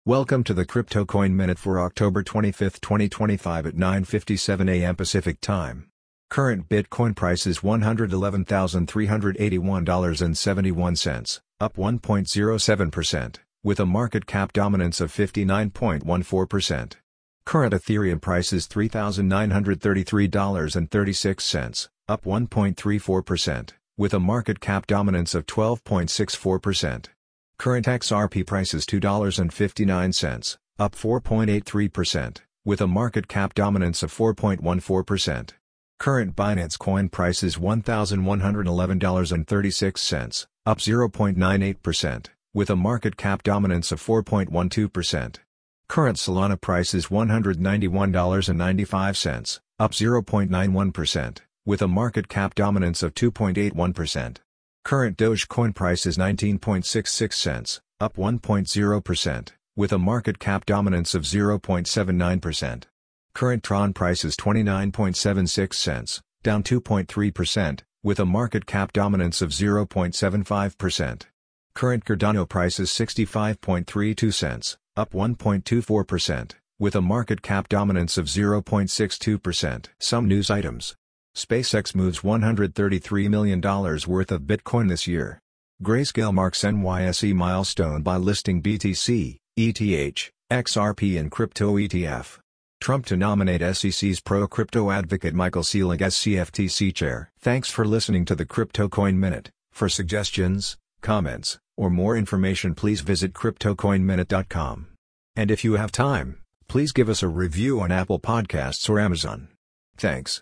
Welcome to the Crypto Coin Minute for October 25, 2025 at 9:57 a.m. Pacific Time. Current Bitcoin price is $111,381.71, up 1.07%, with a market cap dominance of 59.14%. Current Ethereum price is $3,933.36, up 1.34%, with a market cap dominance of 12.64%. Current XRP price is $2.59, up 4.83%, with a market cap dominance of 4.14%. Current Binance Coin price is $1,111.36, up 0.98%, with a market cap dominance of 4.12%. Current Solana price is $191.95, up 0.91%, with a market cap dominance of 2.81%. Current Dogecoin price is 19.66 cents, up 1.0%, with a market cap dominance of 0.79%. Current Tron price is 29.76 cents, down 2.3%, with a market cap dominance of 0.75%. Current Cardano price is 65.32 cents, up 1.24%, with a market cap dominance of 0.62%. Some news items. SpaceX moves $133 million worth of Bitcoin this year. Grayscale marks NYSE milestone by listing BTC, ETH, XRP and crypto ETF. Trump to nominate SEC's pro-crypto advocate Michael Selig as CFTC chair. Thanks for listening to the Crypto Coin Minute. For suggestions, comments, or more information, please visit CryptoCoinMinute.com. And if you have time, please give us a review on Apple Podcasts or Amazon. Thanks.